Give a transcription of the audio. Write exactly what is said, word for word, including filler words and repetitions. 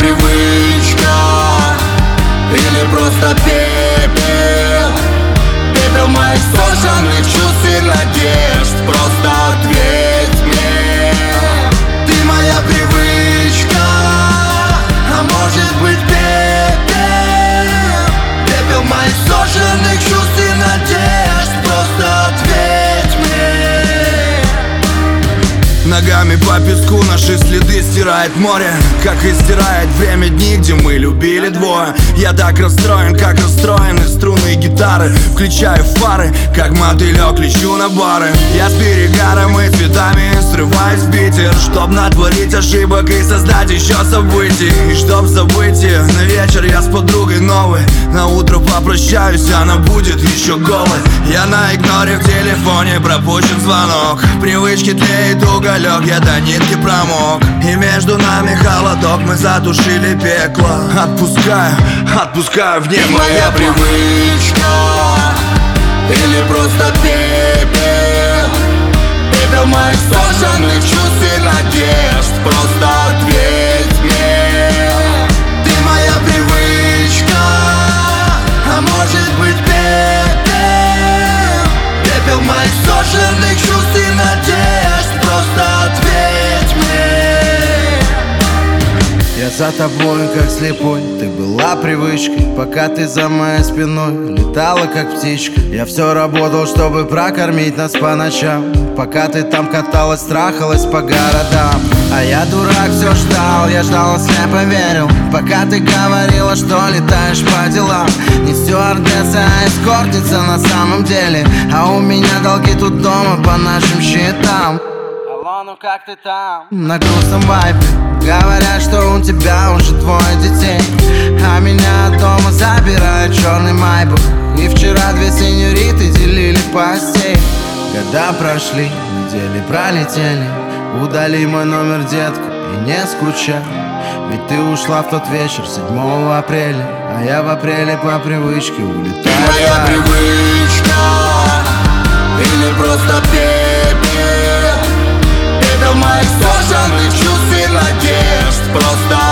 привычка или просто пепел? Пепел моих сожженных чувств и надежд. Просто ответь мне. Ты моя привычка, а может быть пепел? Пепел моих сожженных чувств и надежд. Просто ответь мне. Ногами по песку наши следы стирает море, как и стирает время дни, где мы любили двое. Я так расстроен, как расстроены струны гитары. Включаю фары, как мотылек лечу на бары. Я с перегаром и цветами срываюсь в Питер, чтоб натворить ошибок и создать еще событий. И чтоб события на вечер я с подругой новой. На утро попрощаюсь, она будет еще голой. Я на игноре в телефоне, пропущен звонок. Привычки тлеет уголек, я до нитки промок. И между нами холодок, мы затушили пекло. Отпускаю, отпускаю в небо. Моя привычка или просто пепел? Пепел моих сожженных чувств и надежд. Просто ответь мне. Ты моя привычка, а может быть пепел? Пепел моих сожженных чувств и надежд. Просто ответь мне. Я за тобой, как слепой, ты была привычкой. Пока ты за моей спиной летала, как птичка. Я все работал, чтобы прокормить нас по ночам. Пока ты там каталась, трахалась по городам. А я дурак, все ждал, я ждал и слепо верил. Пока ты говорила, что летаешь по делам. Не стюардесса, а эскортница на самом деле. А у меня долги тут дома по нашим счетам. Алло, ну как ты там? На грустном вайпе говорят, что у тебя уже двое детей. А меня дома забирает черный майбах. И вчера две сеньориты делили постель. Года прошли, недели пролетели. Удали мой номер, детка, и не скучай. Ведь ты ушла в тот вечер, седьмого апреля. А я в апреле по привычке улетаю. Ты моя привычка или просто пепел? Пепел моих сожженных чувств и надежд. Просто